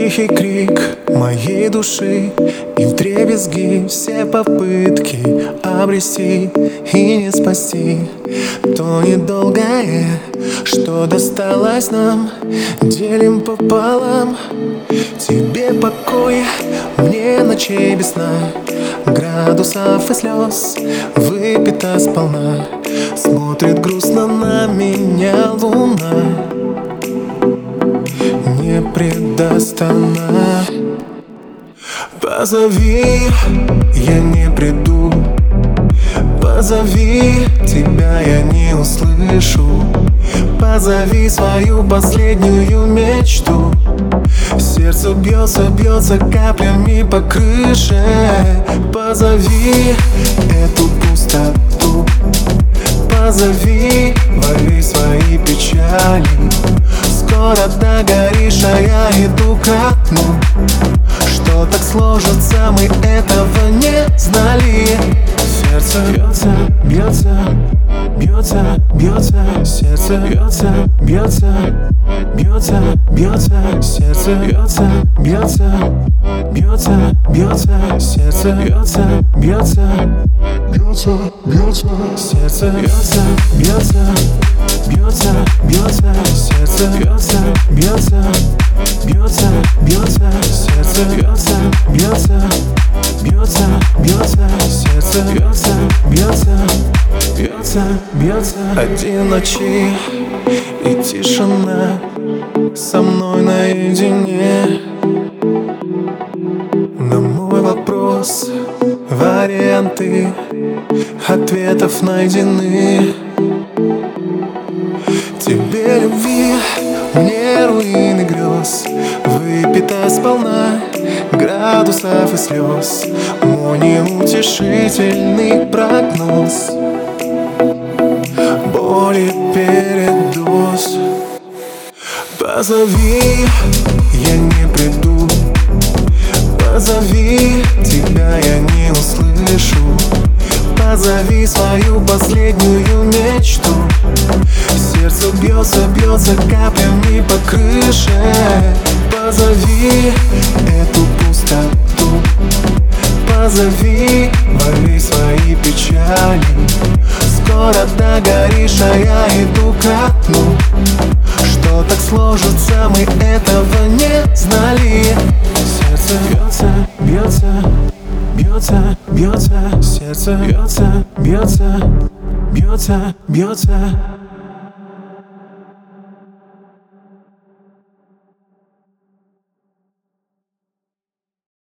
Тихий крик моей души и вдребезги все попытки обрести и не спасти то недолгое, что досталось нам, делим пополам. Тебе покой, мне ночей без сна, градусов и слез выпита сполна. Смотрит грустно на меня луна, не предаст она. Позови, я не приду. Позови, тебя я не услышу. Позови свою последнюю мечту. Сердце бьется, бьется каплями по крыше. Позови эту пустоту. Позови, вали свои печали. Скоро догоришь, а я иду ко дну. Что так сложится, мы этого не знали. Сердце бьется, бьется, бьется, бьется. Сердце бьется, бьется, бьется, бьется. Сердце бьется, бьется, бьется, бьется. Сердце бьется, бьется, бьется, бьется. Сердце бьется, бьется, бьется, бьется. Сердце бьется, бьется, бьется, бьется. Сердце бьется, бьется, бьется, бьется. Сердце бьется, бьется, бьется, бьется. Один ночи и тишина со мной наедине. На мой вопрос варианты ответов найдены. Тебе любви, мне руины грез, выпита сполна градусов и слез. Мой неутешительный прогноз, боли передоз. Позови, я не приду. Позови, тебя я не услышу. Позови свою последнюю мечту. Сердце бьется, бьется каплями по крыше. Позови эту пустоту. Позови, вали свои печали. Скоро догоришь, а я иду ко дну. Что так сложится, мы этого не знали. Сердце бьется, бьется, бьется, бьется. Сердце бьется, бьется, бьется, бьется.